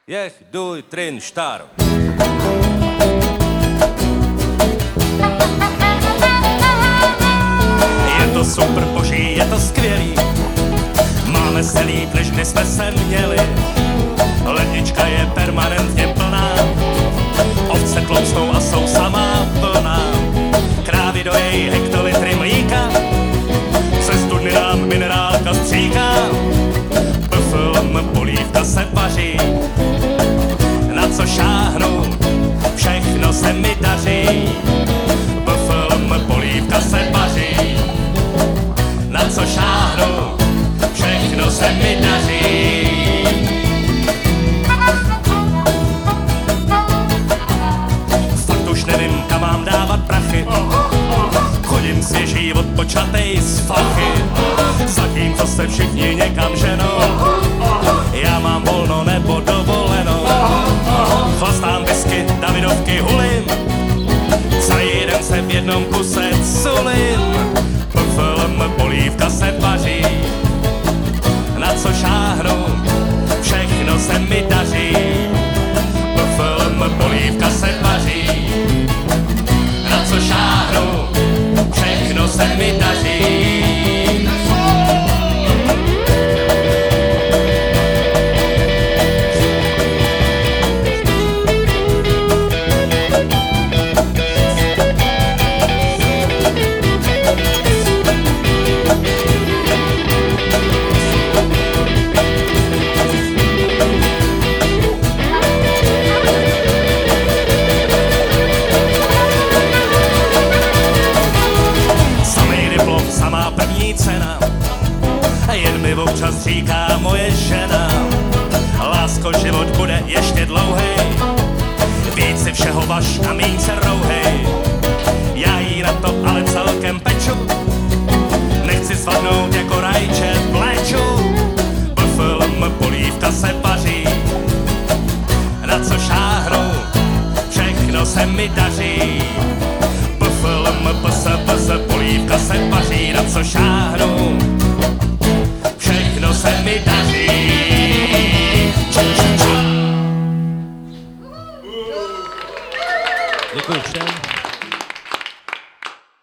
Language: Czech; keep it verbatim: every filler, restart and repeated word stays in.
Jech, duj, trin, štar. Je to super boží, je to skvělý. Máme se líp, než kdy jsme se měli. Lednička je permanentně plná. Ovce tloustou a jsou samá plná. Krávy dojejí hektolitry mlíka. Se studny nám minerálka stříká. Pflm, polívka se vaří. Na co šáhnu, všechno se mi daří. Pflm, polívka se vaří. Na co šáhnu, všechno se mi daří. Fakt už nevím, kam mám dávat prachy. Chodím svěží odpočatej z fachy. Zatímco se všichni někam ženou, já mám volno nebo dovoleno. Chlastám whisky, Davidovky hulím. Celý den se v jednom kuse culím. Pflm, polívka se vaří. Na co šáhnu, všechno se mi daří. Pflm, polívka se vaří. Na co šáhnu, všechno se mi daří. Cena. Jen mi občas říká moje žena: lásko, život bude ještě dlouhej, víc si všeho vaš a míň se rouhej. Já jí na to ale celkem peču, nechci svadnout jako rajče v léču. Pflm, polívka se vaří. Na co šáhnu, všechno se mi daří. Pflm, ps, ps, polívka se vaří. Na co šáhnu, všechno se mi daří.